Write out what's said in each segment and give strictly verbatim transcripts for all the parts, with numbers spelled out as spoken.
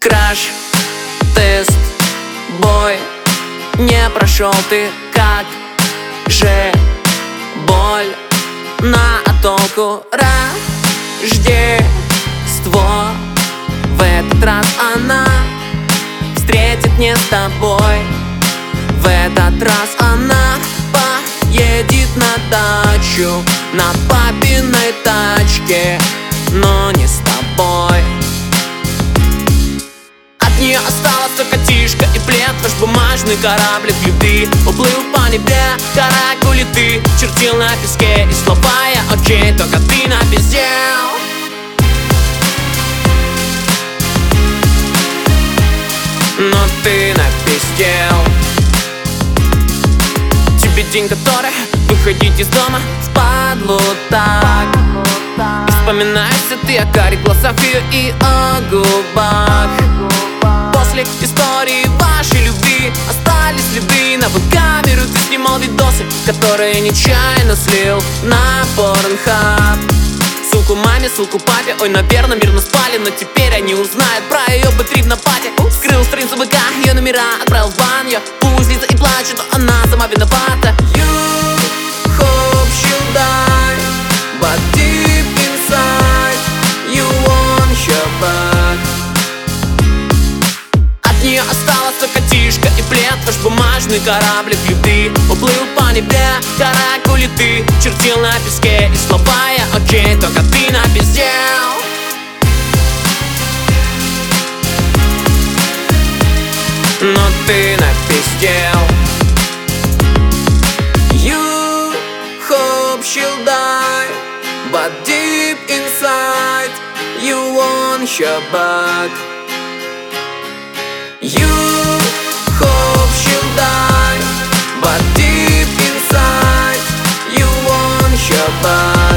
Краш, тест, бой. Не прошел ты, как же боль на толку Рождество. В этот раз она встретит не с тобой. В этот раз она поедет на дачу на папиной тачке, но не с тобой. От нее осталась только тишка и плед. Наш бумажный кораблик любви уплыл по небе. Каракули ты чертил на песке, и слова я окей, только ты напиздел. Но ты напиздел. Тебе день, который выходить из дома впадлу так. И вспоминаешься ты о карих глазах ее и о губах. После истории вашей любви остались следы. На камеру ты снимал видосы, которые нечаянно слил на Порнхаб. Ссылку маме, ссылку папе, ой, наверное, мирно спали. Но теперь они узнают про ее бэтрip на пати. Скрыл страницу ВК, ее номера отправил в бан. Я пусть злится и плачет, но она сама виновата. You hope she'll die, but deep inside you want her back. От нее осталась только тишка и плед. Ваш бумажный кораблик любви уплыл по небе. Каракули ты чертил на песке, и слова я окей, только ты напиздел. Но ты напиздел. You hope she'll die, but deep inside you want her back. You hope she'll die, but deep inside you want her back.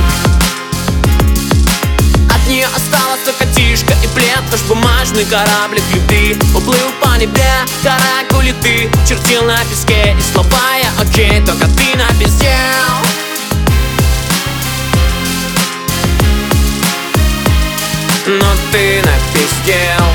От нее осталась только тишка и плед. Ваш бумажный кораблик любви уплыл по небе. Каракули ты чертил на песке, и слова я окей, только ты напиздел. Но ты напиздел.